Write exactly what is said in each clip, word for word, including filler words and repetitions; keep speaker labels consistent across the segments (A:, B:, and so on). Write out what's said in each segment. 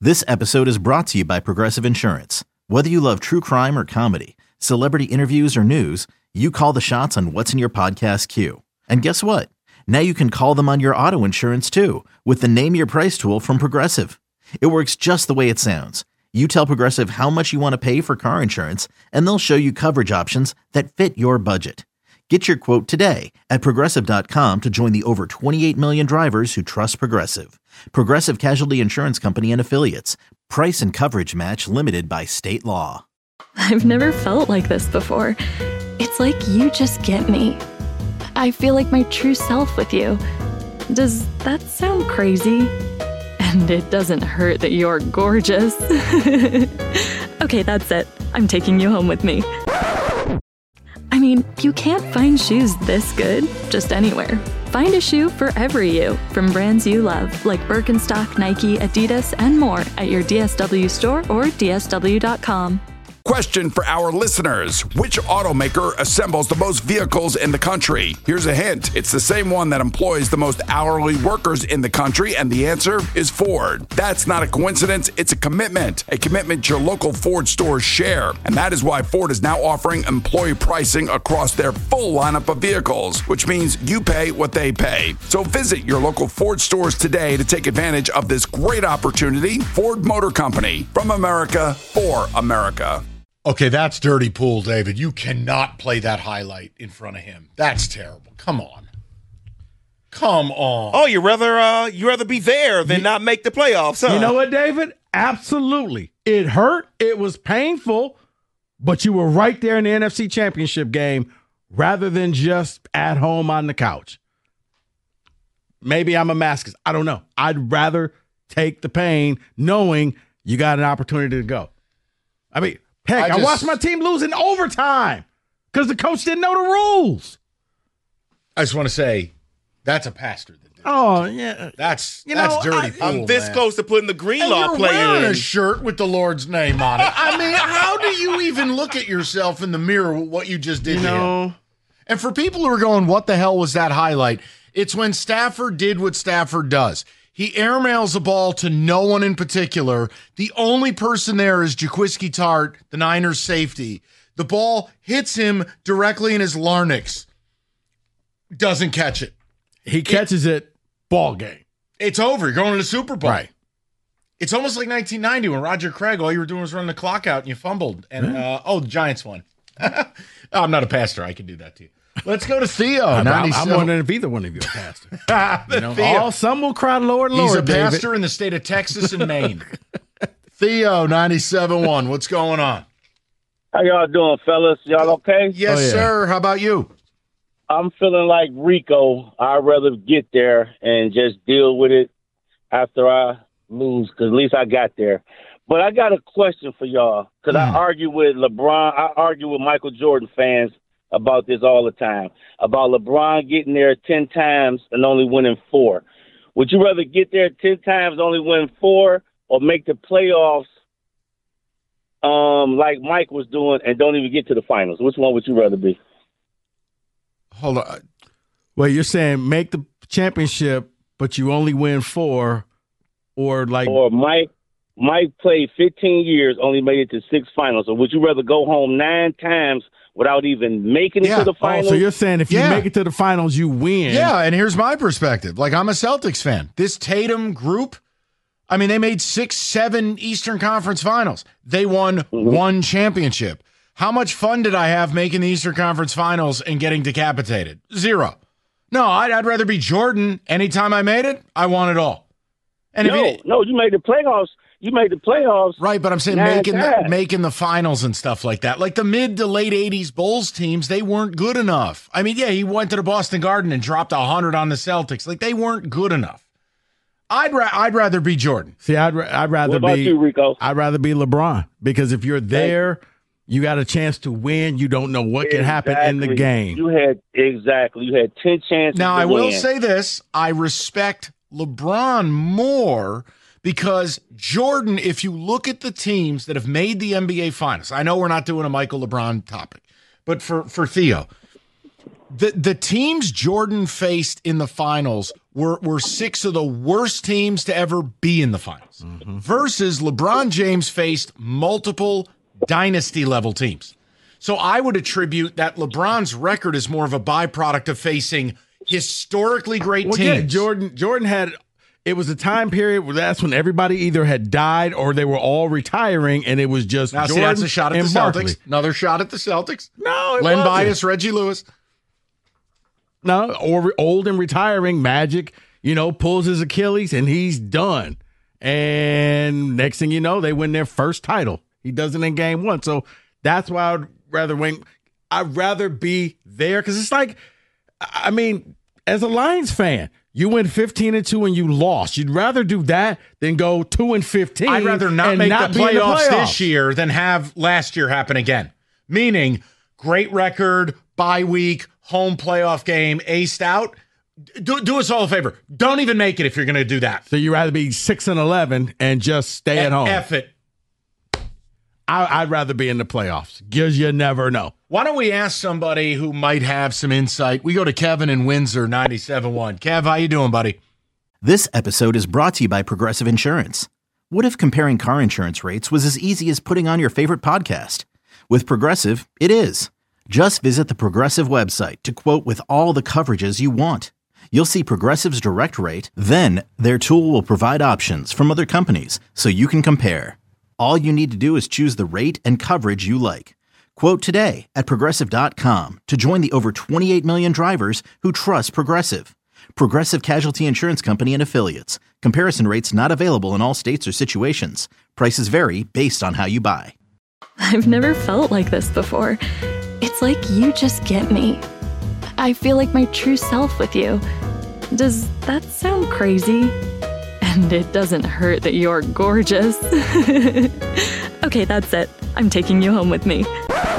A: This episode is brought to you by Progressive Insurance. Whether you love true crime or comedy, celebrity interviews or news, you call the shots on what's in your podcast queue. And guess what? Now you can call them on your auto insurance too with the Name Your Price tool from Progressive. It works just the way it sounds. You tell Progressive how much you want to pay for car insurance, and they'll show you coverage options that fit your budget. Get your quote today at Progressive dot com to join the over twenty-eight million drivers who trust Progressive. Progressive Casualty Insurance Company and Affiliates. Price and coverage match limited by state law.
B: I've never felt like this before. It's like you just get me. I feel like my true self with you. Does that sound crazy? And it doesn't hurt that you're gorgeous. Okay, that's it. I'm taking you home with me. I mean, you can't find shoes this good just anywhere. Find a shoe for every you from brands you love, like Birkenstock, Nike, Adidas, and more at your D S W store or D S W dot com.
C: Question for our listeners. Which automaker assembles the most vehicles in the country? Here's a hint. It's the same one that employs the most hourly workers in the country, and the answer is Ford. That's not a coincidence. It's a commitment. A commitment your local Ford stores share. And that is why Ford is now offering employee pricing across their full lineup of vehicles, which means you pay what they pay. So visit your local Ford stores today to take advantage of this great opportunity. Ford Motor Company, from America, for America.
D: Okay, that's dirty pool, David. You cannot play that highlight in front of him. That's terrible. Come on. Come on.
E: Oh, you rather uh, you rather be there than you, not make the playoffs, huh?
F: You know what, David? Absolutely. It hurt. It was painful, but you were right there in the N F C Championship game rather than just at home on the couch. Maybe I'm a masochist. I don't know. I'd rather take the pain knowing you got an opportunity to go. I mean, heck, I, just, I watched my team lose in overtime because the coach didn't know the rules.
D: I just want to say, that's a pastor. That did
F: oh, yeah.
D: That's,
F: you
D: that's
F: know,
D: dirty
F: I,
D: pool,
E: I'm this
D: man.
E: close to putting the Greenlaw
D: and
E: player
D: you're wearing
E: in.
D: a shirt with the Lord's name on it. I mean, how do you even look at yourself in the mirror with what you just did
F: you
D: to
F: know,
D: him? And for people who are going, what the hell was that highlight? It's when Stafford did what Stafford does. He airmails the ball to no one in particular. The only person there is Jaquiski Tartt, the Niners safety. The ball hits him directly in his larynx. Doesn't catch it.
F: He catches it, it ball game.
D: It's over. You're going to the Super Bowl.
F: Right.
D: It's almost like nineteen ninety when Roger Craig, all you were doing was running the clock out and you fumbled. And, uh, oh, the Giants won. oh, I'm not a pastor. I can do that to you. Let's go to Theo.
F: I'm, I'm wondering if either one of you are pastor. you know, all, some will cry, Lord, Lord,
D: He's a
F: David.
D: pastor in the state of Texas and Maine. Theo, ninety-seven point one. What's going on?
G: How y'all doing, fellas? Y'all okay?
D: Yes,
F: oh, yeah.
D: sir. How about you?
G: I'm feeling like Rico. I'd rather get there and just deal with it after I lose, because at least I got there. But I got a question for y'all, because mm. I argue with LeBron. I argue with Michael Jordan fans about this all the time, about LeBron getting there ten times and only winning four. Would you rather get there ten times, only win four, or make the playoffs um, like Mike was doing and don't even get to the finals? Which one would you rather be?
D: Hold on.
F: Well, you're saying make the championship, but you only win four, or like...
G: Or Mike, Mike played fifteen years, only made it to six finals. Or would you rather go home nine times without even making it
D: yeah.
G: to the finals?
F: Oh, so you're saying if
D: yeah.
F: you make it to the finals, you win.
D: Yeah, and here's my perspective. Like, I'm a Celtics fan. This Tatum group, I mean, they made six, seven Eastern Conference finals. They won mm-hmm. one championship. How much fun did I have making the Eastern Conference finals and getting decapitated? Zero. No, I'd, I'd rather be Jordan. Anytime I made it, I won it all. And
G: no,
D: if you,
G: no, you made the playoffs. You made the playoffs.
D: Right, but I'm saying making the, making the finals and stuff like that. Like the mid to late eighties Bulls teams, they weren't good enough. I mean, yeah, he went to the Boston Garden and dropped one hundred on the Celtics. Like, they weren't good enough. I'd ra- I'd rather be Jordan.
F: See, I'd ra- I'd rather
G: what about
F: be
G: you, Rico?
F: I'd rather be LeBron, because if you're there, you got a chance to win. You don't know what
G: exactly.
F: can happen in the game.
G: You had exactly. You had ten chances.
D: Now,
G: to
D: I will
G: win.
D: say this: I respect LeBron more. Because Jordan, if you look at the teams that have made the N B A Finals, I know we're not doing a Michael LeBron topic, but for, for Theo, the, the teams Jordan faced in the finals were, were six of the worst teams to ever be in the finals. Mm-hmm. Versus LeBron James faced multiple dynasty-level teams. So I would attribute that LeBron's record is more of a byproduct of facing historically great
F: well,
D: teams.
F: Yeah, Jordan, Jordan had – it was a time period where that's when everybody either had died or they were all retiring, and it was just
D: now,
F: Jordan
D: see, that's a shot at the
F: Barkley.
D: Celtics. Another shot at the Celtics.
F: No, it
D: Len
F: wasn't.
D: Bias, Reggie Lewis.
F: No, or old and retiring. Magic, you know, pulls his Achilles, and he's done. And next thing you know, they win their first title. He does it in game one. So that's why I'd rather win. I'd rather be there because it's like, I mean, as a Lions fan, you went fifteen and two and you lost. You'd rather do that than go two and fifteen.
D: I'd rather not make
F: not
D: the,
F: be in
D: playoffs
F: the playoffs
D: this year than have last year happen again. Meaning, great record, bye week, home playoff game, aced out. Do, do us all a favor. Don't even make it if you're going to do that.
F: So you'd rather be six and eleven and just stay at home.
D: F it.
F: I, I'd rather be in the playoffs because you never know.
D: Why don't we ask somebody who might have some insight? We go to Kevin in Windsor, ninety-seven point one. Kev, how you doing, buddy?
A: This episode is brought to you by Progressive Insurance. What if comparing car insurance rates was as easy as putting on your favorite podcast? With Progressive, it is. Just visit the Progressive website to quote with all the coverages you want. You'll see Progressive's direct rate, then their tool will provide options from other companies so you can compare. All you need to do is choose the rate and coverage you like. Quote today at Progressive dot com to join the over twenty-eight million drivers who trust Progressive. Progressive Casualty Insurance Company and Affiliates. Comparison rates not available in all states or situations. Prices vary based on how you buy.
B: I've never felt like this before. It's like you just get me. I feel like my true self with you. Does that sound crazy? And it doesn't hurt that you're gorgeous. Okay, that's it. I'm taking you home with me.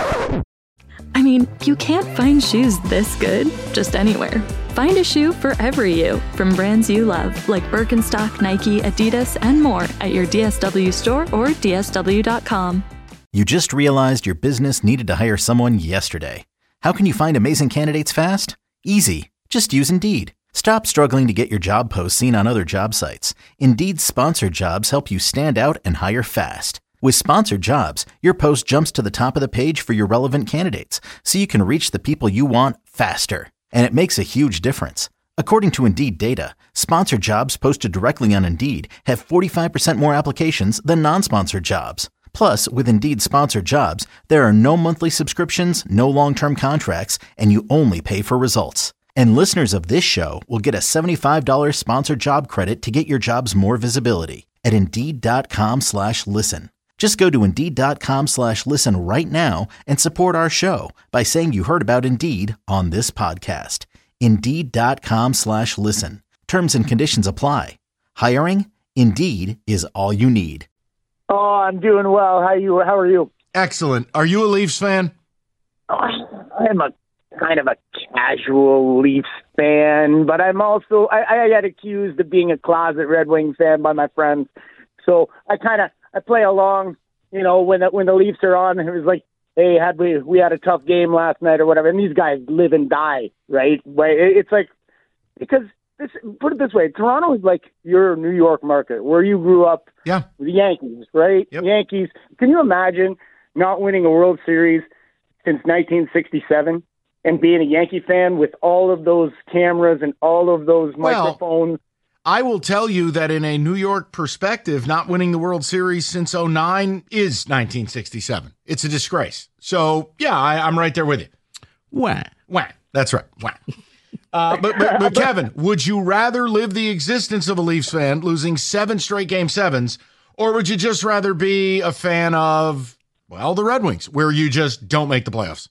B: I mean, you can't find shoes this good just anywhere. Find a shoe for every you from brands you love, like Birkenstock, Nike, Adidas, and more at your D S W store or D S W dot com.
A: You just realized your business needed to hire someone yesterday. How can you find amazing candidates fast? Easy. Just use Indeed. Stop struggling to get your job posts seen on other job sites. Indeed's sponsored jobs help you stand out and hire fast. With sponsored jobs, your post jumps to the top of the page for your relevant candidates, so you can reach the people you want faster. And it makes a huge difference. According to Indeed data, sponsored jobs posted directly on Indeed have forty-five percent more applications than non-sponsored jobs. Plus, with Indeed sponsored jobs, there are no monthly subscriptions, no long-term contracts, and you only pay for results. And listeners of this show will get a seventy-five dollars sponsored job credit to get your jobs more visibility at Indeed.com slash listen. Just go to Indeed.com slash listen right now and support our show by saying you heard about Indeed on this podcast. Indeed.com slash listen. Terms and conditions apply. Hiring? Indeed is all you need.
H: Oh, I'm doing well. How you? How are you?
D: Excellent. Are you a Leafs fan?
H: Oh, I'm a kind of a casual Leafs fan, but I'm also I, I get accused of being a closet Red Wings fan by my friends. So I kind of I play along. You know, when the, when the Leafs are on, it was like, hey, had we we had a tough game last night or whatever. And these guys live and die, right? It's like because this put it this way, Toronto is like your New York market where you grew up.
D: Yeah,
H: with the Yankees, right?
D: Yep.
H: Yankees. Can you imagine not winning a World Series since nineteen sixty-seven and being a Yankee fan with all of those cameras and all of those
D: Well,
H: microphones?
D: I will tell you that in a New York perspective, not winning the World Series since oh nine is nineteen sixty-seven. It's a disgrace. So, yeah, I, I'm right there with you.
F: Wah.
D: Wah. That's right. Wah. Uh, but, but, but, Kevin, would you rather live the existence of a Leafs fan losing seven straight game sevens, or would you just rather be a fan of, well, the Red Wings, where you just don't make the playoffs?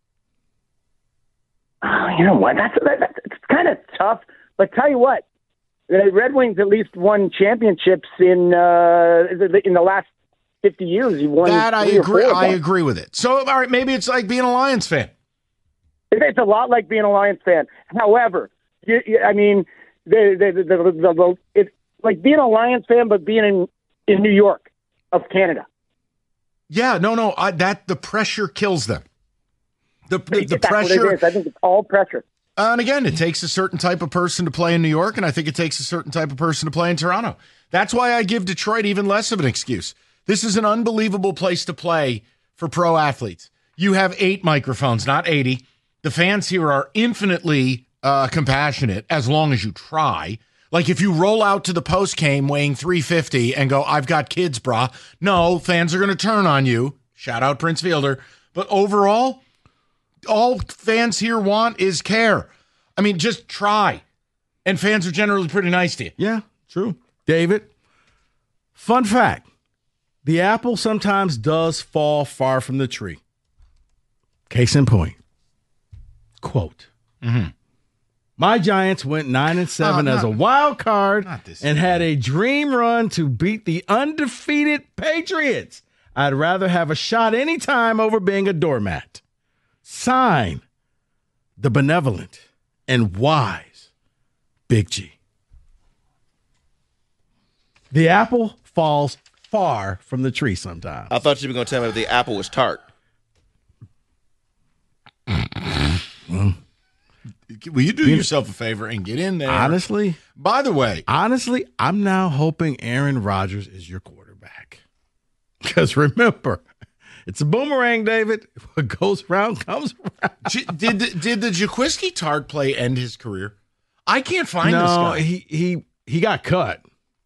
H: Oh, you know what? That's, that, that's it's kind of tough. But tell you what, the Red Wings at least won championships in uh, in the last fifty years. You won
D: that I
H: three or
D: agree.
H: four of
D: I
H: them.
D: agree with it. So, all right, maybe it's like being a Lions fan.
H: It's a lot like being a Lions fan. However, you, you, I mean, the, the, the, the, the, the, it's like being a Lions fan, but being in, in New York of Canada.
D: Yeah, no, no, I, that the pressure kills them. The the, the
H: That's what it
D: pressure.
H: is. I think it's all pressure.
D: Uh, and again, it takes a certain type of person to play in New York, and I think it takes a certain type of person to play in Toronto. That's why I give Detroit even less of an excuse. This is an unbelievable place to play for pro athletes. You have eight microphones, not eighty. The fans here are infinitely uh, compassionate as long as you try. Like if you roll out to the post game weighing three fifty and go, I've got kids, brah. No, fans are going to turn on you. Shout out Prince Fielder. But overall, all fans here want is care. I mean, just try. And fans are generally pretty nice to you.
F: Yeah, true. David, fun fact. The apple sometimes does fall far from the tree. Case in point. Quote.
D: Mm-hmm.
F: My Giants went nine and seven
D: Oh,
F: as
D: not-
F: a wild card
D: not this
F: and
D: year.
F: had a dream run to beat the undefeated Patriots. I'd rather have a shot anytime over being a doormat. Sign, the benevolent and wise Big G. The apple falls far from the tree sometimes.
E: I thought you were going to tell me if the apple was tart.
D: Will you do yourself a favor and get in there?
F: Honestly,
D: By the way,
F: honestly, I'm now hoping Aaron Rodgers is your quarterback. Because remember, it's a boomerang, David. What goes around comes around.
D: J- did the, did the Jaquiski Tart play end his career? I can't find this
F: No,
D: guy.
F: he he he got cut.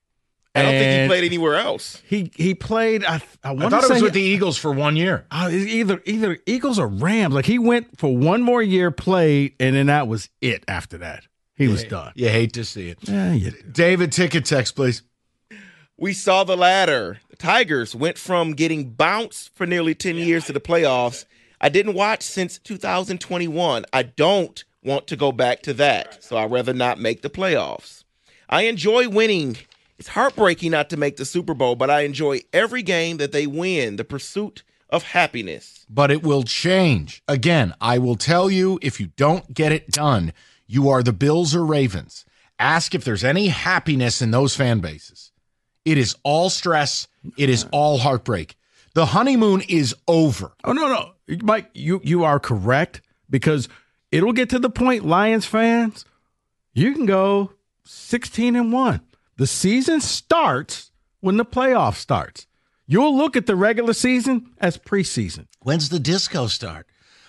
E: I don't think he
F: And
E: played anywhere else.
F: He he played. I I,
D: I
F: want
D: thought
F: to
D: it
F: say
D: was with
F: he-
D: the Eagles for one year.
F: uh, either either Eagles or Rams. Like he went for one more year, played, and then that was it. After that, he was done.
D: You hate to see it.
F: Yeah, you do.
D: David, ticket text, please.
E: We saw the ladder. The Tigers went from getting bounced for nearly ten years to the playoffs. I didn't watch since two thousand twenty-one. I don't want to go back to that, so I'd rather not make the playoffs. I enjoy winning. It's heartbreaking not to make the Super Bowl, but I enjoy every game that they win, the pursuit of happiness.
D: But it will change. Again, I will tell you, if you don't get it done, you are the Bills or Ravens. Ask if there's any happiness in those fan bases. It is all stress. It is all heartbreak. The honeymoon is over.
F: Oh no, no, Mike, you you are correct because it'll get to the point, Lions fans, you can go sixteen and one. The season starts when the playoff starts. You'll look at the regular season as preseason.
D: When's the disco start?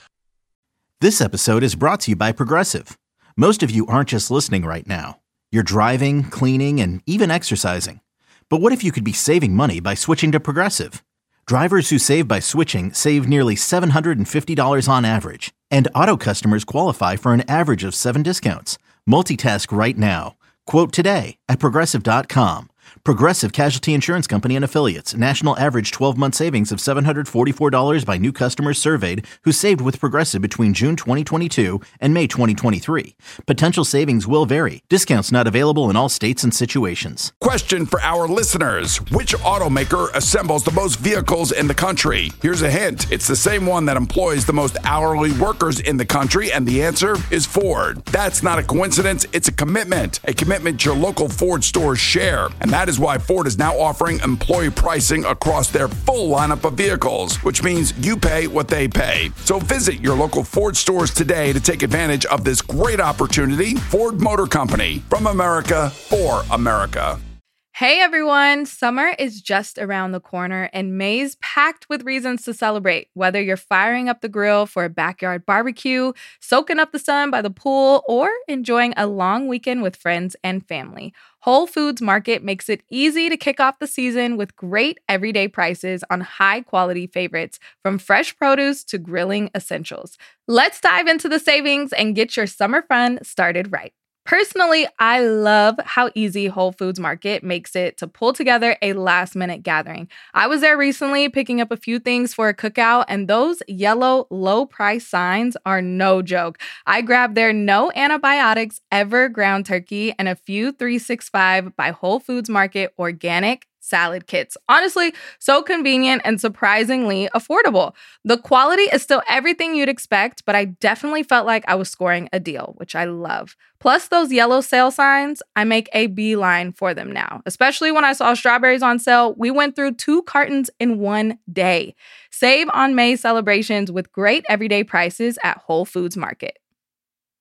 A: This episode is brought to you by Progressive. Most of you aren't just listening right now. You're driving, cleaning, and even exercising. But what if you could be saving money by switching to Progressive? Drivers who save by switching save nearly seven hundred fifty dollars on average. And auto customers qualify for an average of seven discounts. Multitask right now. Quote today at Progressive dot com. Progressive Casualty Insurance Company and Affiliates. National average twelve-month savings of seven hundred forty-four dollars by new customers surveyed who saved with Progressive between June twenty twenty-two and May twenty twenty-three. Potential savings will vary. Discounts not available in all states and situations.
C: Question for our listeners. Which automaker assembles the most vehicles in the country? Here's a hint. It's the same one that employs the most hourly workers in the country, and the answer is Ford. That's not a coincidence. It's a commitment. A commitment your local Ford stores share. And that is why Ford is now offering employee pricing across their full lineup of vehicles, which means you pay what they pay. So visit your local Ford stores today to take advantage of this great opportunity. Ford Motor Company, from America, for America.
I: Hey everyone, summer is just around the corner and May's packed with reasons to celebrate. Whether you're firing up the grill for a backyard barbecue, soaking up the sun by the pool, or enjoying a long weekend with friends and family, Whole Foods Market makes it easy to kick off the season with great everyday prices on high-quality favorites, from fresh produce to grilling essentials. Let's dive into the savings and get your summer fun started right. Personally, I love how easy Whole Foods Market makes it to pull together a last-minute gathering. I was there recently picking up a few things for a cookout, and those yellow low-price signs are no joke. I grabbed their no antibiotics ever ground turkey and a few three sixty-five by Whole Foods Market organic salad kits. Honestly, so convenient and surprisingly affordable. The quality is still everything you'd expect, but I definitely felt like I was scoring a deal, which I love. Plus those yellow sale signs, I make a beeline for them now. Especially when I saw strawberries on sale, we went through two cartons in one day. Save on May celebrations with great everyday prices at Whole Foods Market.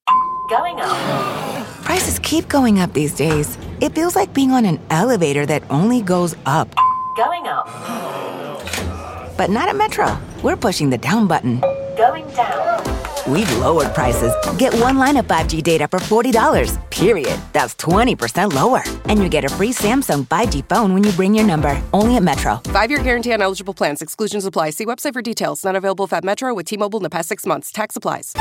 J: Going up. Prices keep going up these days. It feels like being on an elevator that only goes up. Going up. But not at Metro. We're pushing the down button. Going down. We've lowered prices. Get one line of five G data for forty dollars, period. That's twenty percent lower. And you get a free Samsung five G phone when you bring your number. Only at Metro.
K: Five-year guarantee on eligible plans. Exclusions apply. See website for details. Not available if at Metro with T-Mobile in the past six months. Tax applies.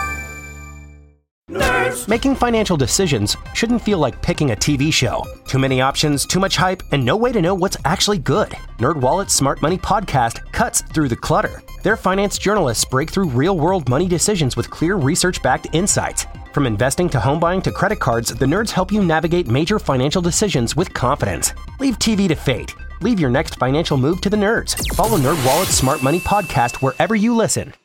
L: Nerds. Making financial decisions shouldn't feel like picking a T V show. Too many options, too much hype, and no way to know what's actually good. NerdWallet's Smart Money podcast cuts through the clutter. Their finance journalists break through real-world money decisions with clear research-backed insights. From investing to home buying to credit cards, the nerds help you navigate major financial decisions with confidence. Leave T V to fate. Leave your next financial move to the nerds. Follow NerdWallet's Smart Money podcast wherever you listen.